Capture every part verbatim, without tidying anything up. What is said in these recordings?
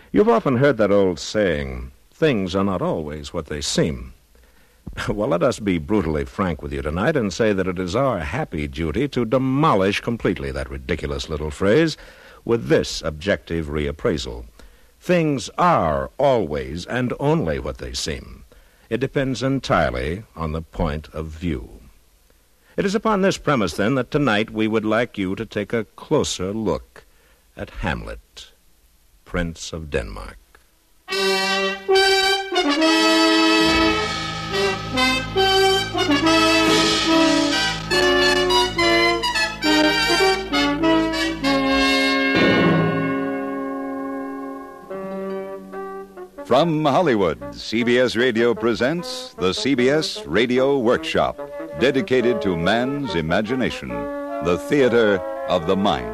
You've often heard that old saying, things are not always what they seem. Well, let us be brutally frank with you tonight and say that it is our happy duty to demolish completely that ridiculous little phrase with this objective reappraisal. Things are always and only what they seem. It depends entirely on the point of view. It is upon this premise, then, that tonight we would like you to take a closer look at Hamlet, Prince of Denmark. From Hollywood, C B S Radio presents the C B S Radio Workshop, dedicated to man's imagination, the theater of the mind.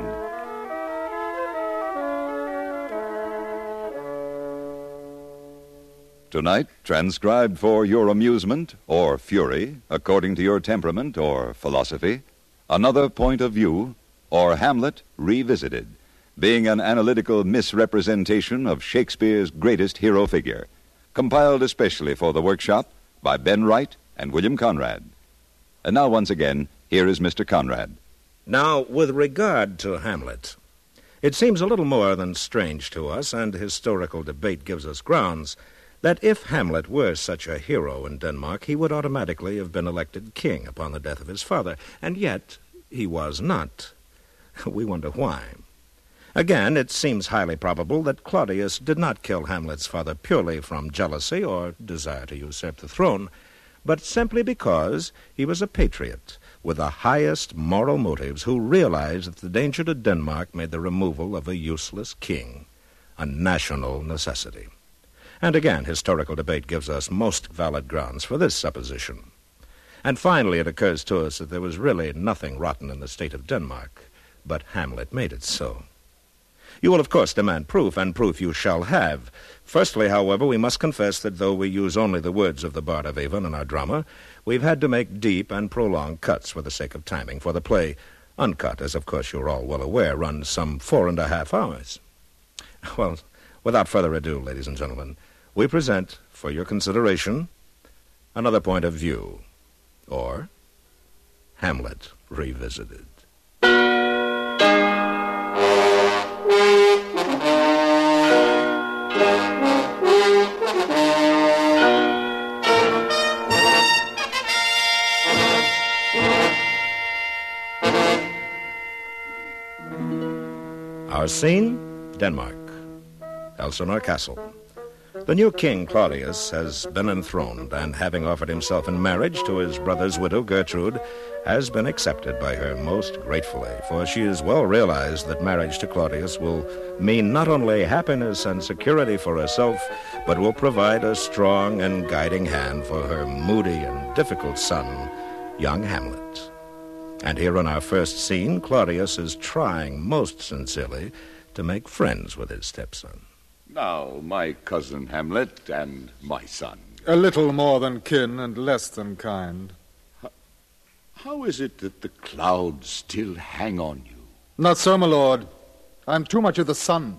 Tonight, transcribed for your amusement or fury, according to your temperament or philosophy, Another Point of View, or Hamlet Revisited, being an analytical misrepresentation of Shakespeare's greatest hero figure, compiled especially for the workshop by Ben Wright and William Conrad. And now, once again, here is Mister Conrad. Now, with regard to Hamlet, it seems a little more than strange to us, and historical debate gives us grounds, that if Hamlet were such a hero in Denmark, he would automatically have been elected king upon the death of his father, and yet he was not. We wonder why. Again, it seems highly probable that Claudius did not kill Hamlet's father purely from jealousy or desire to usurp the throne, but simply because he was a patriot with the highest moral motives who realized that the danger to Denmark made the removal of a useless king a national necessity. And again, historical debate gives us most valid grounds for this supposition. And finally, it occurs to us that there was really nothing rotten in the state of Denmark, but Hamlet made it so. You will, of course, demand proof, and proof you shall have. Firstly, however, we must confess that though we use only the words of the Bard of Avon in our drama, we've had to make deep and prolonged cuts for the sake of timing, for the play, uncut, as of course you're all well aware, runs some four and a half hours. Well, without further ado, ladies and gentlemen, we present, for your consideration, Another Point of View, or Hamlet Revisited. Our scene, Denmark, Elsinore Castle. The new king, Claudius, has been enthroned, and having offered himself in marriage to his brother's widow, Gertrude, has been accepted by her most gratefully, for she has well realized that marriage to Claudius will mean not only happiness and security for herself, but will provide a strong and guiding hand for her moody and difficult son, young Hamlet. And here in our first scene, Claudius is trying most sincerely to make friends with his stepson. Now, my cousin Hamlet and my son. A little more than kin and less than kind. How, how is it that the clouds still hang on you? Not so, my lord. I'm too much of the sun.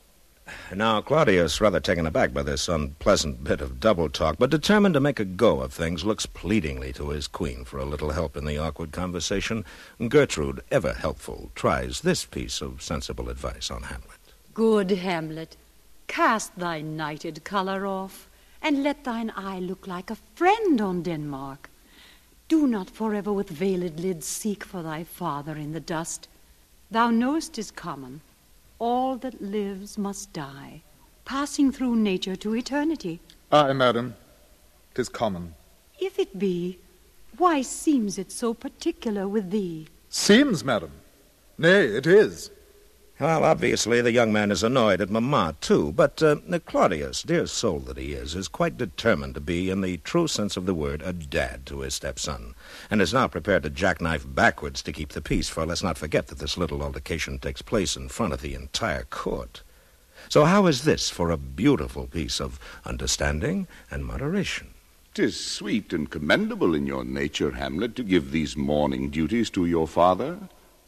Now, Claudius, rather taken aback by this unpleasant bit of double talk, but determined to make a go of things, looks pleadingly to his queen for a little help in the awkward conversation. Gertrude, ever helpful, tries this piece of sensible advice on Hamlet. Good Hamlet, cast thy knighted colour off, and let thine eye look like a friend on Denmark. Do not forever with veiled lids seek for thy father in the dust. Thou know'st 'tis common. All that lives must die, passing through nature to eternity. Aye, madam, 'tis common. If it be, why seems it so particular with thee? Seems, madam? Nay, it is. Well, obviously, the young man is annoyed at Mamma, too, but uh, Claudius, dear soul that he is, is quite determined to be, in the true sense of the word, a dad to his stepson, and is now prepared to jackknife backwards to keep the peace, for let's not forget that this little altercation takes place in front of the entire court. So how is this for a beautiful piece of understanding and moderation? 'Tis sweet and commendable in your nature, Hamlet, to give these mourning duties to your father.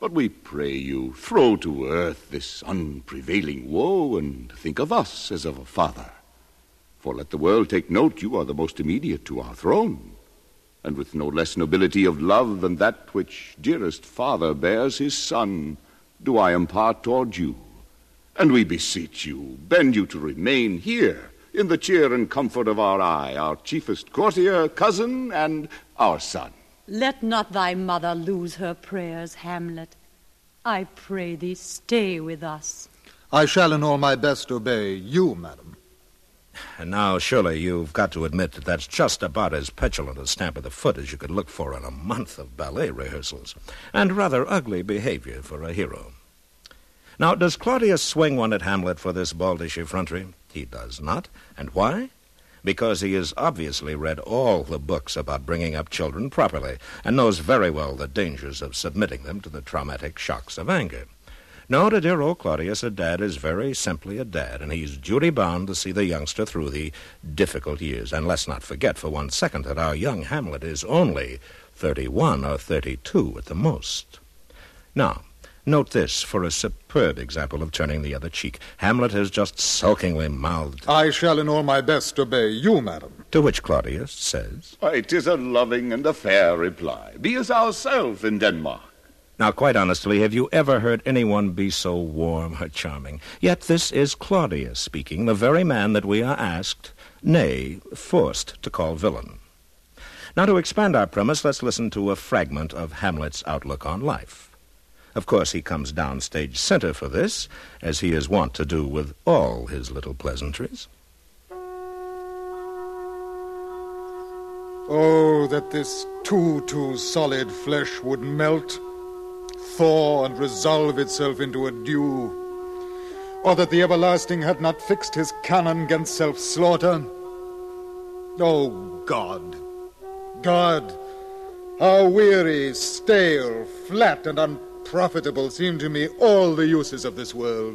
But we pray you, throw to earth this unprevailing woe, and think of us as of a father. For let the world take note, you are the most immediate to our throne, and with no less nobility of love than that which dearest father bears his son, do I impart toward you. And we beseech you, bend you to remain here, in the cheer and comfort of our eye, our chiefest courtier, cousin, and our son. Let not thy mother lose her prayers, Hamlet. I pray thee, stay with us. I shall in all my best obey you, madam. And now, surely you've got to admit that that's just about as petulant a stamp of the foot as you could look for in a month of ballet rehearsals, and rather ugly behavior for a hero. Now, does Claudius swing one at Hamlet for this baldish effrontery? He does not. And why? Because he has obviously read all the books about bringing up children properly, and knows very well the dangers of submitting them to the traumatic shocks of anger. No, to dear old Claudius, a dad is very simply a dad, and he's duty-bound to see the youngster through the difficult years. And let's not forget for one second that our young Hamlet is only thirty-one or thirty-two at the most. Now, note this for a superb example of turning the other cheek. Hamlet has just sulkingly mouthed, I shall in all my best obey you, madam. To which Claudius says, Why, 'tis a loving and a fair reply. Be as ourselves in Denmark. Now, quite honestly, have you ever heard anyone be so warm or charming? Yet this is Claudius speaking, the very man that we are asked, nay, forced to call villain. Now, to expand our premise, let's listen to a fragment of Hamlet's outlook on life. Of course, he comes down stage center for this, as he is wont to do with all his little pleasantries. Oh, that this too, too solid flesh would melt, thaw and resolve itself into a dew, or that the everlasting had not fixed his cannon against self-slaughter. Oh, God, God, how weary, stale, flat, and unprofitable seem to me all the uses of this world.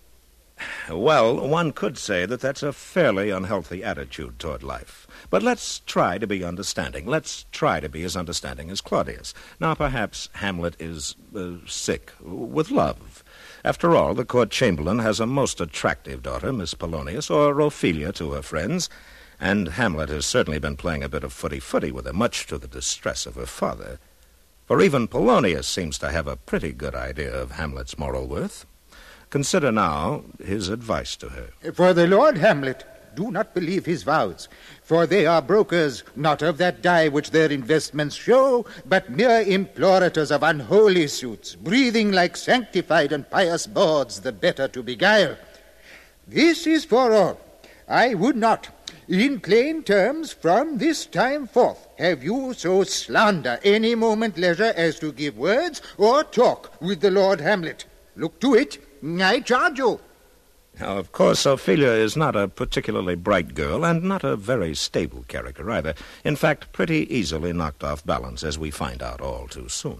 Well, one could say that that's a fairly unhealthy attitude toward life. But let's try to be understanding. Let's try to be as understanding as Claudius. Now, perhaps Hamlet is uh, sick with love. After all, the court chamberlain has a most attractive daughter, Miss Polonius, or Ophelia to her friends, and Hamlet has certainly been playing a bit of footy-footy with her, much to the distress of her father. For even Polonius seems to have a pretty good idea of Hamlet's moral worth. Consider now his advice to her. For the Lord Hamlet, do not believe his vows, for they are brokers, not of that dye which their investments show, but mere implorators of unholy suits, breathing like sanctified and pious bawds, the better to beguile. This is for all. I would not, in plain terms, from this time forth, have you so slander any moment leisure as to give words or talk with the Lord Hamlet. Look to it, I charge you. Now, of course, Ophelia is not a particularly bright girl and not a very stable character either. In fact, pretty easily knocked off balance, as we find out all too soon.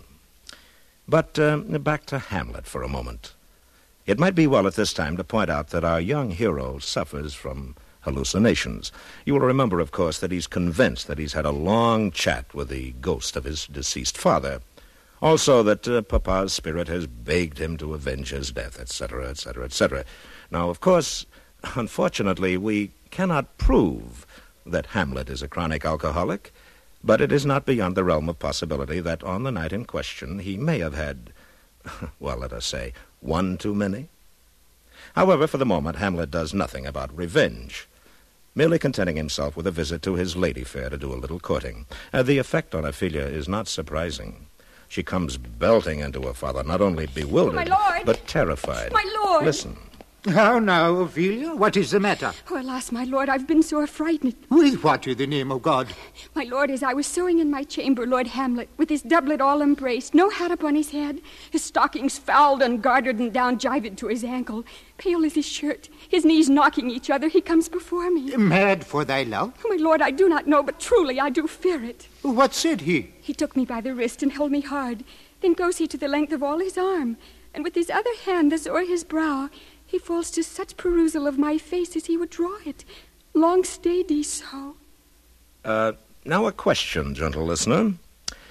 But uh, back to Hamlet for a moment. It might be well at this time to point out that our young hero suffers from hallucinations. You will remember, of course, that he's convinced that he's had a long chat with the ghost of his deceased father. Also that uh, Papa's spirit has begged him to avenge his death, et cetera, et cetera, et cetera. Now, of course, unfortunately, we cannot prove that Hamlet is a chronic alcoholic, but it is not beyond the realm of possibility that on the night in question he may have had, well, let us say, one too many. However, for the moment, Hamlet does nothing about revenge, merely contenting himself with a visit to his lady fair to do a little courting. Uh, the effect on Ophelia is not surprising. She comes belting into her father, not only bewildered, My lord. but terrified. My lord. Listen. How now, Ophelia? What is the matter? Oh, alas, my lord, I've been sore frightened. With what in the name of God? My lord, as I was sewing in my chamber, Lord Hamlet, with his doublet all embraced, no hat upon his head, his stockings fouled and gartered and down jived to his ankle, pale as his shirt, his knees knocking each other, he comes before me. Mad for thy love? Oh, my lord, I do not know, but truly I do fear it. What said he? He took me by the wrist and held me hard. Then goes he to the length of all his arm, and with his other hand thus o'er his brow, he falls to such perusal of my face as he would draw it. Long stayed he so. Uh, now a question, gentle listener.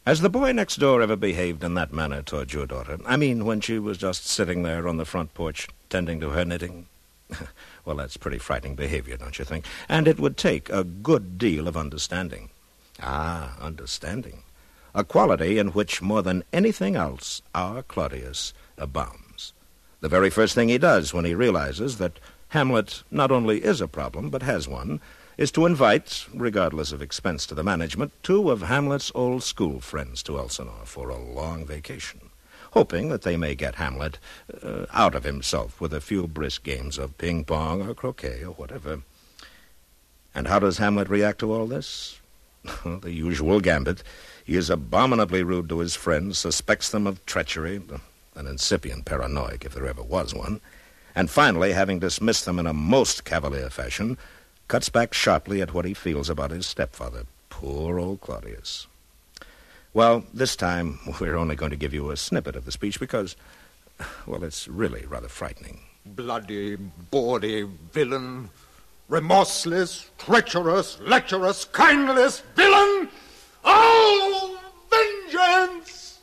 Has the boy next door ever behaved in that manner toward your daughter? I mean, when she was just sitting there on the front porch, tending to her knitting? Well, that's pretty frightening behavior, don't you think? And it would take a good deal of understanding. Ah, understanding. A quality in which, more than anything else, our Claudius abounds. The very first thing he does when he realizes that Hamlet not only is a problem, but has one, is to invite, regardless of expense to the management, two of Hamlet's old school friends to Elsinore for a long vacation, hoping that they may get Hamlet uh, out of himself with a few brisk games of ping-pong or croquet or whatever. And how does Hamlet react to all this? The usual gambit. He is abominably rude to his friends, suspects them of treachery, an incipient paranoic if there ever was one, and finally, having dismissed them in a most cavalier fashion, cuts back sharply at what he feels about his stepfather. Poor old Claudius. Well, this time we're only going to give you a snippet of the speech because, well, it's really rather frightening. Bloody, bawdy villain, remorseless, treacherous, lecherous, kindless villain! Oh, vengeance!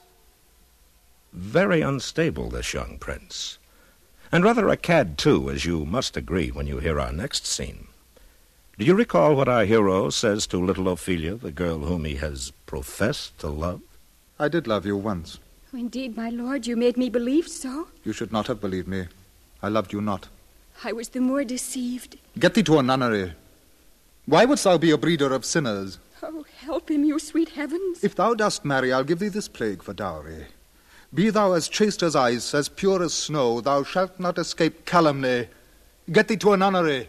Very unstable, this young prince. And rather a cad, too, as you must agree when you hear our next scene. Do you recall what our hero says to little Ophelia, the girl whom he has professed to love? I did love you once. Oh, indeed, my lord, you made me believe so. You should not have believed me. I loved you not. I was the more deceived. Get thee to a nunnery. Why wouldst thou be a breeder of sinners? Oh, help him, you sweet heavens. If thou dost marry, I'll give thee this plague for dowry. Be thou as chaste as ice, as pure as snow, thou shalt not escape calumny. Get thee to a nunnery.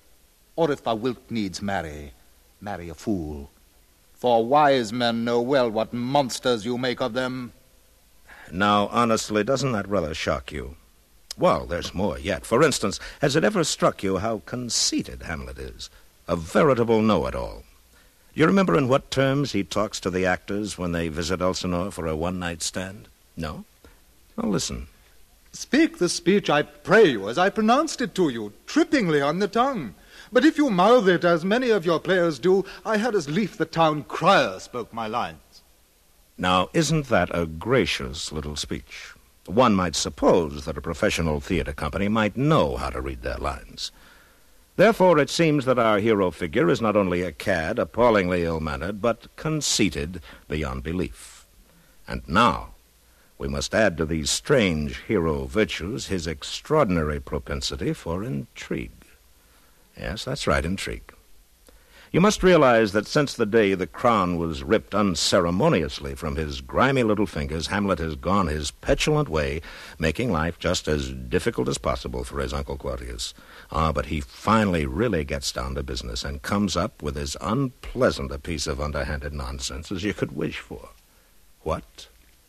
Or if thou wilt needs marry, marry a fool. For wise men know well what monsters you make of them. Now, honestly, doesn't that rather shock you? Well, there's more yet. For instance, has it ever struck you how conceited Hamlet is? A veritable know-it-all. Do you remember in what terms he talks to the actors when they visit Elsinore for a one-night stand? No? Well, listen. Speak the speech, I pray you, as I pronounced it to you, trippingly on the tongue. But if you mouth it, as many of your players do, I had as lief the town crier spoke my lines. Now, isn't that a gracious little speech? One might suppose that a professional theater company might know how to read their lines. Therefore, it seems that our hero figure is not only a cad, appallingly ill-mannered, but conceited beyond belief. And now, we must add to these strange hero virtues his extraordinary propensity for intrigue. Yes, that's right, intrigue. You must realize that since the day the crown was ripped unceremoniously from his grimy little fingers, Hamlet has gone his petulant way, making life just as difficult as possible for his Uncle Claudius. Ah, but he finally really gets down to business and comes up with as unpleasant a piece of underhanded nonsense as you could wish for. What?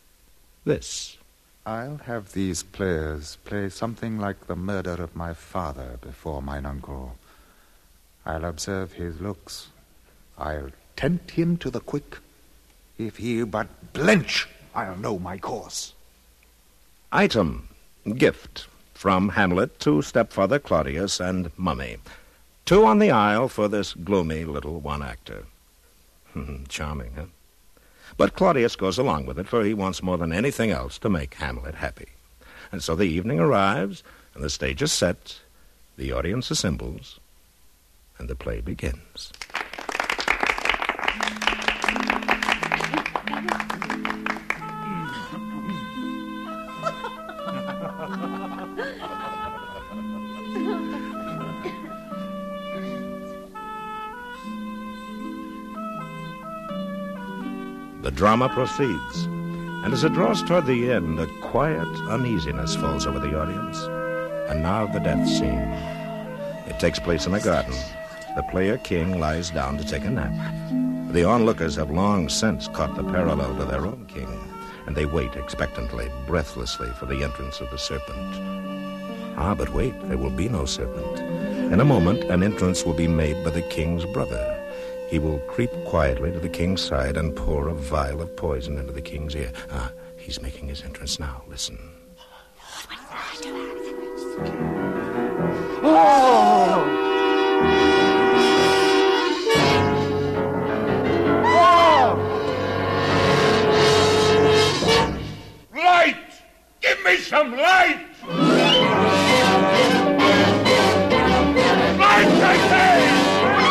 This. I'll have these players play something like the murder of my father before mine uncle. I'll observe his looks. I'll tempt him to the quick. If he but blench, I'll know my course. Item, gift, from Hamlet to stepfather Claudius and Mummy. Two on the aisle for this gloomy little one-actor. Charming, huh? But Claudius goes along with it, for he wants more than anything else to make Hamlet happy. And so the evening arrives, and the stage is set, the audience assembles, and the play begins. The drama proceeds, and as it draws toward the end, a quiet uneasiness falls over the audience. And now the death scene. It takes place in a garden. The player king lies down to take a nap. The onlookers have long since caught the parallel to their own king, and they wait expectantly, breathlessly, for the entrance of the serpent. Ah, but wait, there will be no serpent. In a moment, an entrance will be made by the king's brother. He will creep quietly to the king's side and pour a vial of poison into the king's ear. Ah, he's making his entrance now. Listen. Oh! some light! Light, I say!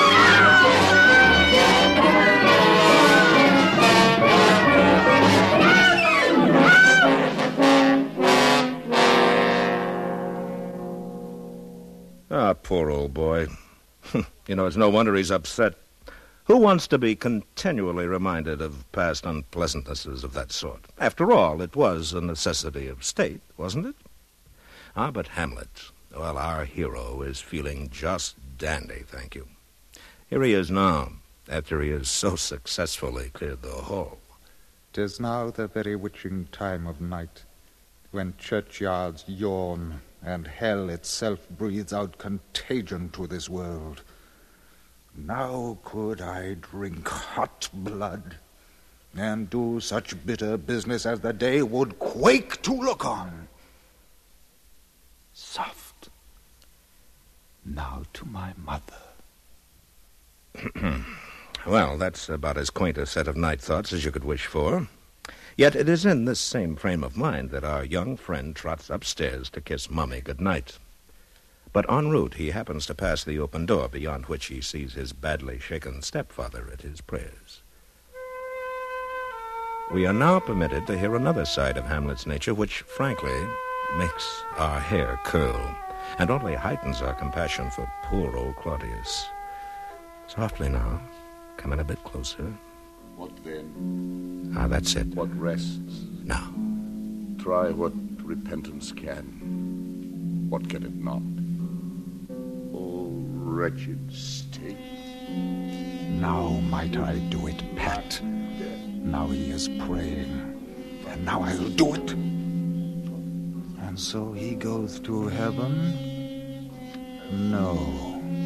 Ah, poor old boy. You know, it's no wonder he's upset. Who wants to be continually reminded of past unpleasantnesses of that sort? After all, it was a necessity of state, wasn't it? Ah, but Hamlet, well, our hero is feeling just dandy, thank you. Here he is now, after he has so successfully cleared the hall. 'Tis now the very witching time of night, when churchyards yawn and hell itself breathes out contagion to this world. Now could I drink hot blood and do such bitter business as the day would quake to look on. Soft. Now to my mother. Well, that's about as quaint a set of night thoughts as you could wish for. Yet it is in this same frame of mind that our young friend trots upstairs to kiss Mummy good night. But en route he happens to pass the open door, beyond which he sees his badly shaken stepfather at his prayers. We are now permitted to hear another side of Hamlet's nature, which, frankly, makes our hair curl, and only heightens our compassion for poor old Claudius. Softly now, come in a bit closer. What then? Ah, that's it. What rests? Now. Try what repentance can. What can it not? Oh, wretched state. Now might I do it, Pat. Now he is praying, and now I'll do it. And so he goes to heaven? No.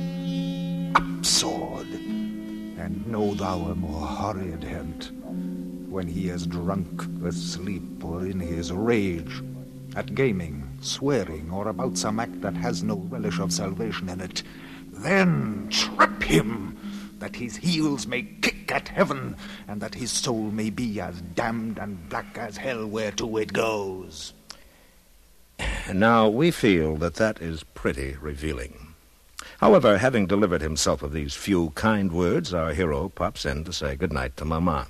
Up, sword, and know thou a more horrid hint, when he is drunk, asleep, or in his rage, at gaming, swearing, or about some act that has no relish of salvation in it. Then trip him, that his heels may kick at heaven, and that his soul may be as damned and black as hell whereto it goes. Now, we feel that that is pretty revealing. However, having delivered himself of these few kind words, our hero pops in to say goodnight to Mama.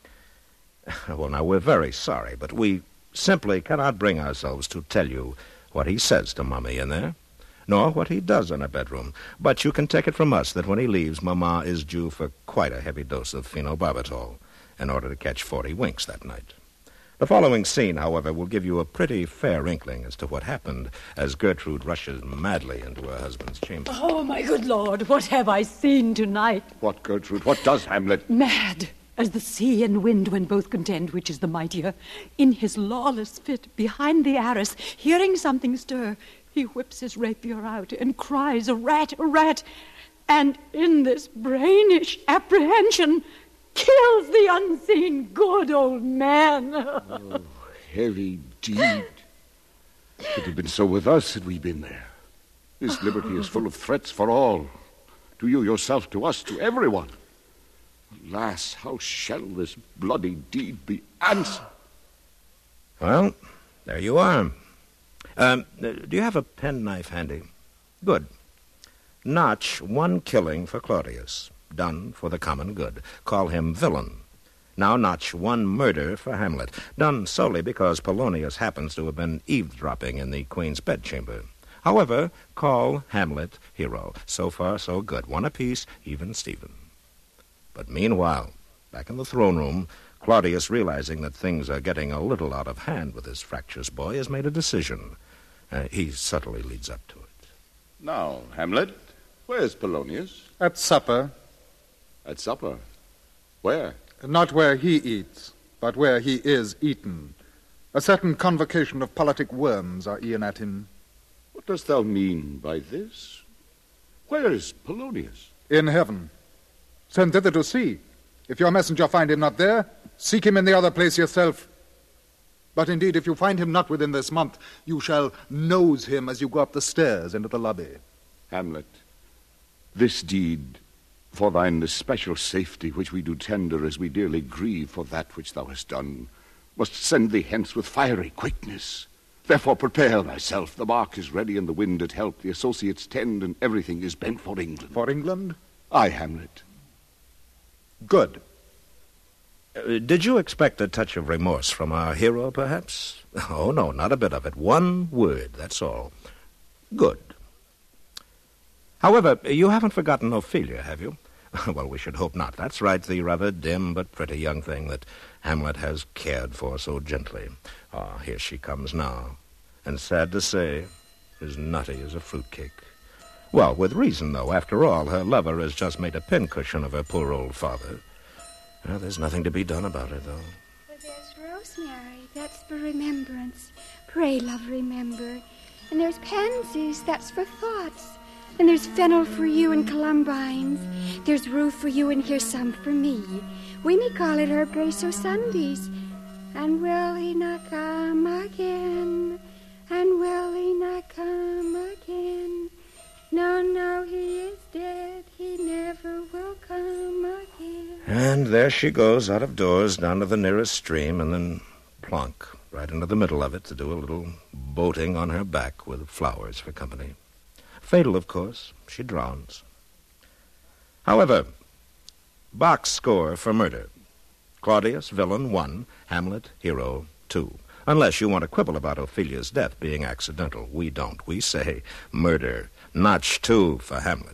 Well, now, we're very sorry, but we simply cannot bring ourselves to tell you what he says to Mummy in there, nor what he does in her bedroom. But you can take it from us that when he leaves, Mama is due for quite a heavy dose of phenobarbital in order to catch forty winks that night. The following scene, however, will give you a pretty fair inkling as to what happened as Gertrude rushes madly into her husband's chamber. Oh, my good Lord, what have I seen tonight? What, Gertrude? What does Hamlet? Mad as the sea and wind when both contend which is the mightier. In his lawless fit, behind the arras, hearing something stir, he whips his rapier out and cries, a rat, a rat, and in this brainish apprehension kills the unseen good old man. Oh, heavy deed. It had been so with us had we been there. This liberty is full of threats for all. To you yourself, to us, to everyone. Alas, how shall this bloody deed be answered? Well, there you are. Um, do you have a penknife handy? Good. Notch one killing for Claudius, done for the common good. Call him villain. Now notch one murder for Hamlet, done solely because Polonius happens to have been eavesdropping in the Queen's bedchamber. However, call Hamlet hero. So far, so good. One apiece, even Stephen. But meanwhile, back in the throne room, Claudius, realizing that things are getting a little out of hand with this fractious boy, has made a decision. Uh, he subtly leads up to it. Now, Hamlet, where's Polonius? At supper. At supper? Where? Not where he eats, but where he is eaten. A certain convocation of politic worms are e'en at him. What dost thou mean by this? Where is Polonius? In heaven. Send thither to see. If your messenger find him not there, seek him in the other place yourself. But indeed, if you find him not within this month, you shall nose him as you go up the stairs into the lobby. Hamlet, this deed, for thine especial safety, which we do tender as we dearly grieve for that which thou hast done, must send thee hence with fiery quickness. Therefore prepare thyself. The bark is ready and the wind at help. The associates tend and everything is bent for England. For England? Aye, Hamlet. Good. Uh, did you expect a touch of remorse from our hero, perhaps? Oh, no, not a bit of it. One word, that's all. Good. However, you haven't forgotten Ophelia, have you? Well, we should hope not. That's right, the rather dim but pretty young thing that Hamlet has cared for so gently. Ah, here she comes now. And sad to say, as nutty as a fruitcake. Well, with reason, though. After all, her lover has just made a pincushion of her poor old father. Well, there's nothing to be done about it, though. But there's rosemary. That's for remembrance. Pray, love, remember. And there's pansies. That's for thoughts. And there's fennel for you and columbines. There's rue for you and here's some for me. We may call it herb grace o' Sundays. And will he not come again? And will he not come again? No, no, he is dead. He never will come again. And there she goes out of doors down to the nearest stream and then plonk right into the middle of it to do a little boating on her back with flowers for company. Fatal, of course. She drowns. However, box score for murder. Claudius, villain, one. Hamlet, hero, two. Unless you want to quibble about Ophelia's death being accidental. We don't. We say murder. Notch two for Hamlet.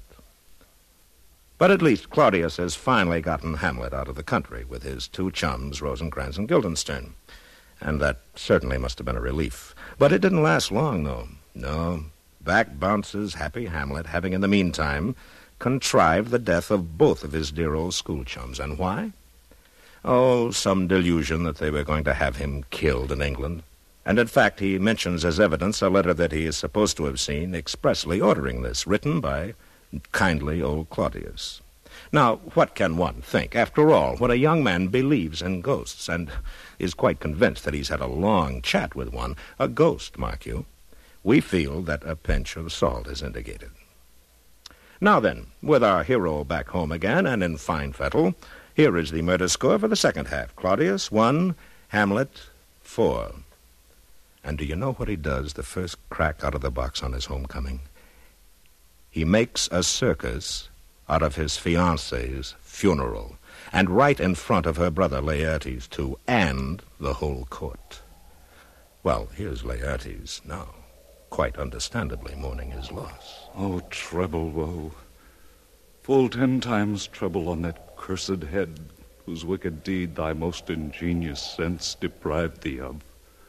But at least Claudius has finally gotten Hamlet out of the country with his two chums, Rosencrantz and Guildenstern. And that certainly must have been a relief. But it didn't last long, though. No. Back bounces happy Hamlet, having in the meantime contrived the death of both of his dear old school chums. And why? Oh, some delusion that they were going to have him killed in England. And in fact, he mentions as evidence a letter that he is supposed to have seen expressly ordering this, written by kindly old Claudius. Now, what can one think? After all, when a young man believes in ghosts and is quite convinced that he's had a long chat with one, a ghost, mark you, we feel that a pinch of salt is indicated. Now then, with our hero back home again and in fine fettle, here is the murder score for the second half. Claudius, one. Hamlet, four. And do you know what he does the first crack out of the box on his homecoming? He makes a circus out of his fiancée's funeral, and right in front of her brother Laertes, too, and the whole court. Well, here's Laertes now, quite understandably mourning his loss. Oh, treble woe, full ten times treble on that cursed head, whose wicked deed thy most ingenious sense deprived thee of.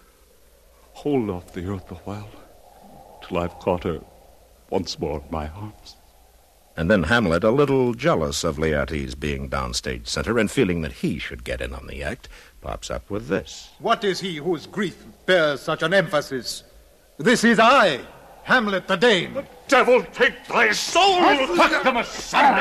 Hold off the earth a while, till I've caught her once more in my arms. And then Hamlet, a little jealous of Laertes being downstage center and feeling that he should get in on the act, pops up with this. What is he whose grief bears such an emphasis? This is I, Hamlet the Dane. The devil take thy soul! Fuck them asunder!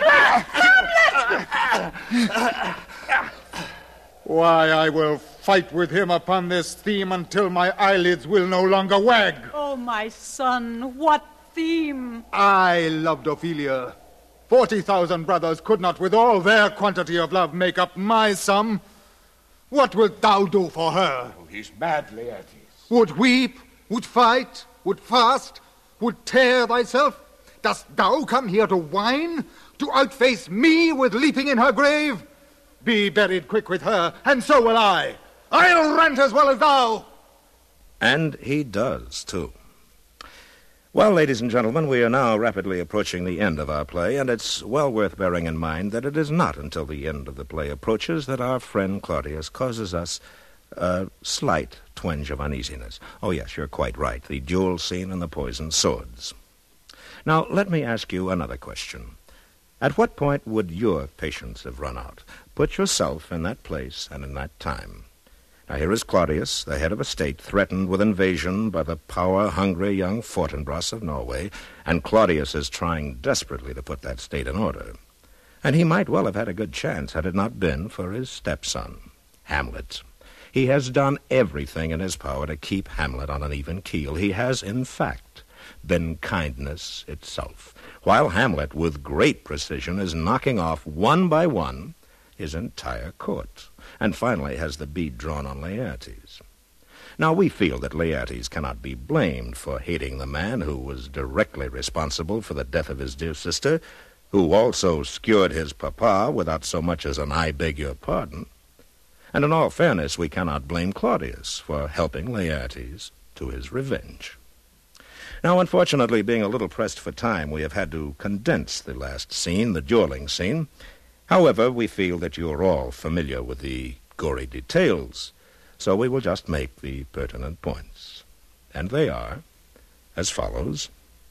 Why, I will fight with him upon this theme until my eyelids will no longer wag. Oh, my son, what theme? I loved Ophelia. Forty thousand brothers could not, with all their quantity of love, make up my sum. What wilt thou do for her? Oh, he's mad, Laertes. Would weep, would fight, would fast, would tear thyself? Dost thou come here to whine? To outface me with leaping in her grave? Be buried quick with her, and so will I. I'll rant as well as thou. And he does, too. Well, ladies and gentlemen, we are now rapidly approaching the end of our play, and it's well worth bearing in mind that it is not until the end of the play approaches that our friend Claudius causes us a slight twinge of uneasiness. Oh, yes, you're quite right, the duel scene and the poisoned swords. Now, let me ask you another question. At what point would your patience have run out? Put yourself in that place and in that time. Now, here is Claudius, the head of a state, threatened with invasion by the power-hungry young Fortinbras of Norway, and Claudius is trying desperately to put that state in order. And he might well have had a good chance had it not been for his stepson, Hamlet. He has done everything in his power to keep Hamlet on an even keel. He has, in fact, been kindness itself, while Hamlet, with great precision, is knocking off one by one his entire court, and finally has the bead drawn on Laertes. Now, we feel that Laertes cannot be blamed for hating the man who was directly responsible for the death of his dear sister, who also skewered his papa without so much as an "I beg your pardon." And in all fairness, we cannot blame Claudius for helping Laertes to his revenge. Now, unfortunately, being a little pressed for time, we have had to condense the last scene, the dueling scene. However, we feel that you are all familiar with the gory details, so we will just make the pertinent points. And they are as follows.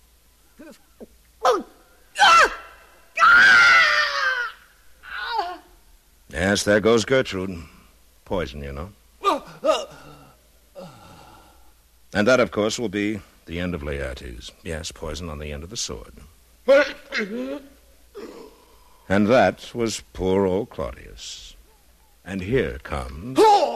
Yes, there goes Gertrude. Poison, you know. And that, of course, will be the end of Laertes. Yes, poison on the end of the sword. And that was poor old Claudius. And here comes...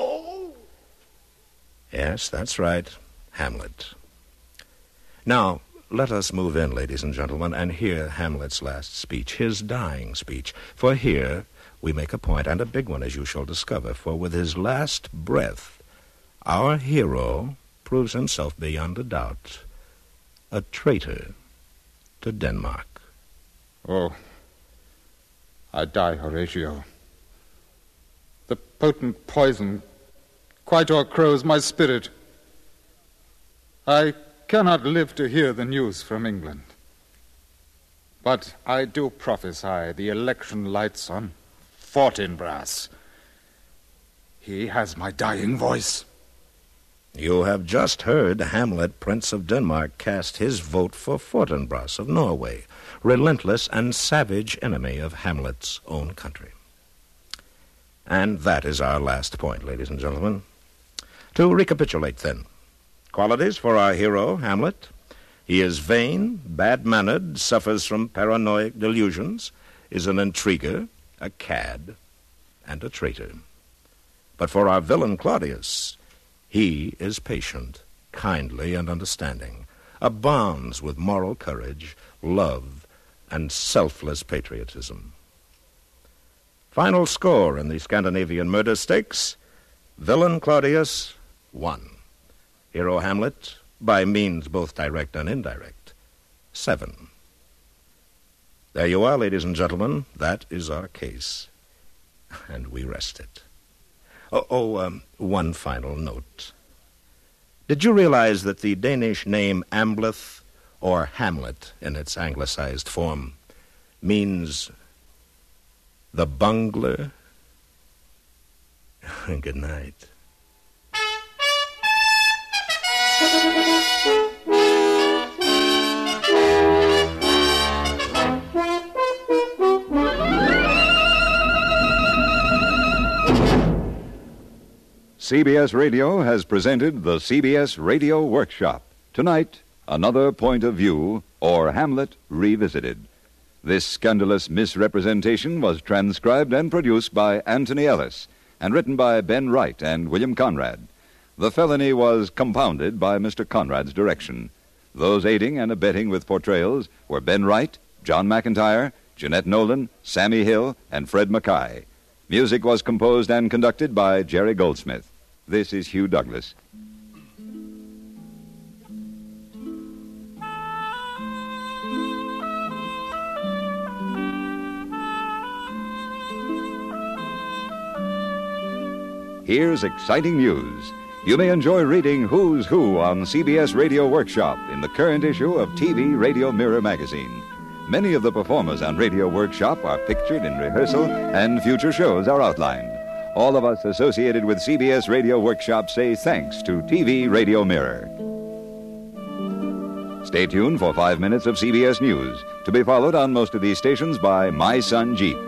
Yes, that's right, Hamlet. Now, let us move in, ladies and gentlemen, and hear Hamlet's last speech, his dying speech. For here we make a point, and a big one, as you shall discover, for with his last breath, our hero proves himself beyond a doubt a traitor to Denmark. Oh, I die, Horatio. The potent poison quite o'ercrows my spirit. I cannot live to hear the news from England. But I do prophesy the election lights on Fortinbras. He has my dying voice. You have just heard Hamlet, Prince of Denmark, cast his vote for Fortinbras of Norway, relentless and savage enemy of Hamlet's own country. And that is our last point, ladies and gentlemen. To recapitulate, then, qualities for our hero, Hamlet. He is vain, bad-mannered, suffers from paranoid delusions, is an intriguer, a cad, and a traitor. But for our villain, Claudius, he is patient, kindly, and understanding, abounds with moral courage, love, and selfless patriotism. Final score in the Scandinavian murder stakes, villain Claudius, one. Hero Hamlet, by means both direct and indirect, seven. There you are, ladies and gentlemen. That is our case. And we rest it. Oh, oh um, one final note. Did you realize that the Danish name Ambleth, or Hamlet in its anglicized form, means the bungler? Good night. C B S Radio has presented the C B S Radio Workshop. Tonight, Another Point of View, or Hamlet Revisited. This scandalous misrepresentation was transcribed and produced by Anthony Ellis and written by Ben Wright and William Conrad. The felony was compounded by Mister Conrad's direction. Those aiding and abetting with portrayals were Ben Wright, John McIntyre, Jeanette Nolan, Sammy Hill, and Fred Mackay. Music was composed and conducted by Jerry Goldsmith. This is Hugh Douglas. Here's exciting news. You may enjoy reading Who's Who on C B S Radio Workshop in the current issue of T V Radio Mirror magazine. Many of the performers on Radio Workshop are pictured in rehearsal, and future shows are outlined. All of us associated with C B S Radio Workshop say thanks to T V Radio Mirror. Stay tuned for five minutes of C B S News, to be followed on most of these stations by My Son Jeep.